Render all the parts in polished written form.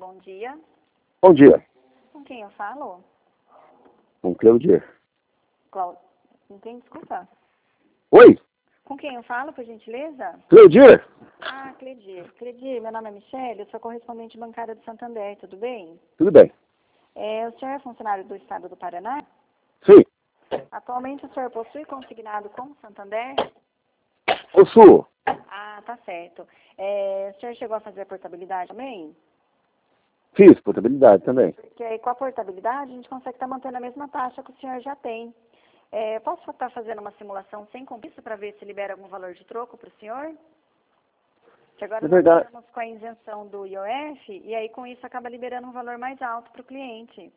bom dia. Bom dia. Com quem eu falo? Com Cleudir. Com quem, desculpa? Oi, Com quem eu falo, por gentileza? Cleudir? Ah, Cledir. Cledir, meu nome é Michele, eu sou correspondente bancária do Santander, tudo bem? Tudo bem. O senhor é funcionário do Estado do Paraná? Sim, Atualmente o senhor possui consignado com o Santander? possuo. Ah, tá certo. O senhor chegou a fazer a portabilidade também? Fiz portabilidade também. Porque aí com a portabilidade a gente consegue estar mantendo a mesma taxa que o senhor já tem. Posso estar fazendo uma simulação sem compromisso para ver se libera algum valor de troco para o senhor? Que agora É nós verdade. estamos com a isenção do IOF e aí com isso acaba liberando um valor mais alto para o cliente.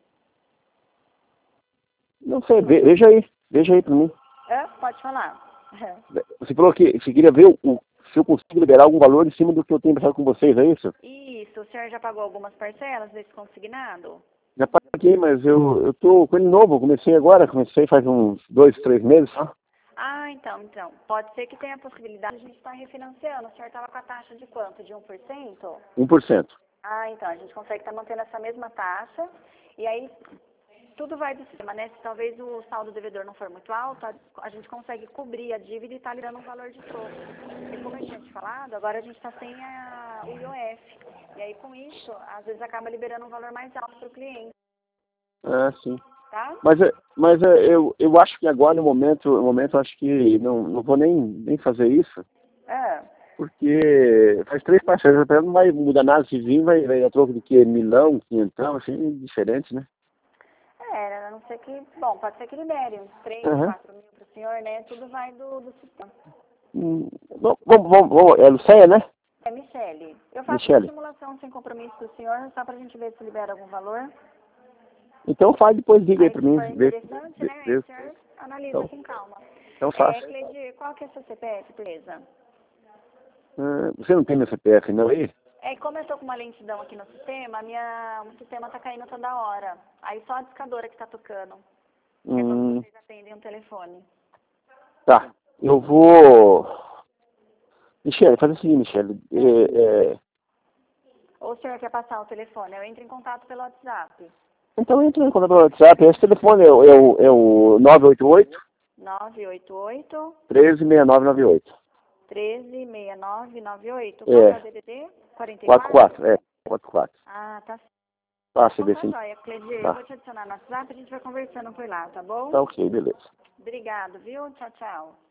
Não sei, veja aí para mim. Pode falar. Você falou que você queria ver se eu consigo liberar algum valor em cima do que eu tenho passado com vocês, é isso? Isso, o senhor já pagou algumas parcelas desse consignado? Já paguei, mas eu tô com ele novo, comecei faz uns 2, 3 meses só. Ah, então. Pode ser que tenha a possibilidade de a gente estar refinanciando. O senhor estava com a taxa de quanto? De 1%? 1%. Ah, então, a gente consegue estar mantendo essa mesma taxa. E aí, tudo vai do sistema, né? Se talvez o saldo devedor não for muito alto, a gente consegue cobrir a dívida e estar liberando um valor de troco. E como eu tinha te falado, agora a gente está sem o IOF. E aí, com isso, às vezes acaba liberando um valor mais alto para o cliente, Ah, sim. tá? Eu acho que agora, no momento eu acho que não vou nem fazer isso. Ah, Porque faz 3 parcelas, até não vai mudar nada, se vir, vai a troco de que? Milão, quinhentão, assim, diferente, né? a não ser que, bom, pode ser que libere uns 3, Aham. 4 mil para o senhor, né? Tudo vai do sistema. Vamos, é Lucéia, né? Michele, eu faço uma Michele. simulação sem compromisso do senhor, só para a gente ver se libera algum valor. Então faz, depois liga aí Aí, pra se mim, for interessante, né? Aí o senhor analisa Então, com calma. então faço. Cleide, qual que é o seu CPF, beleza? Você não tem meu CPF, não, aí? Como eu estou com uma lentidão aqui no sistema, o sistema está caindo toda hora. Aí só a discadora que está tocando. Que é quando Hum, vocês atendem o telefone. tá. Eu vou... Michele, faz o seguinte, Michele. Ou o senhor quer passar o telefone? Eu entro em contato pelo WhatsApp. Então entra em contato pelo WhatsApp. Esse telefone é o 988 988 136998. 136998. Qual que é o É, DDD? 44? 44, 44. Ah, tá certo. Passa, Então ver tá se... joia, Cleide. Eu Tá. vou te adicionar no WhatsApp e a gente vai conversando por lá, tá bom? Tá ok, beleza. Obrigado, viu? Tchau, tchau.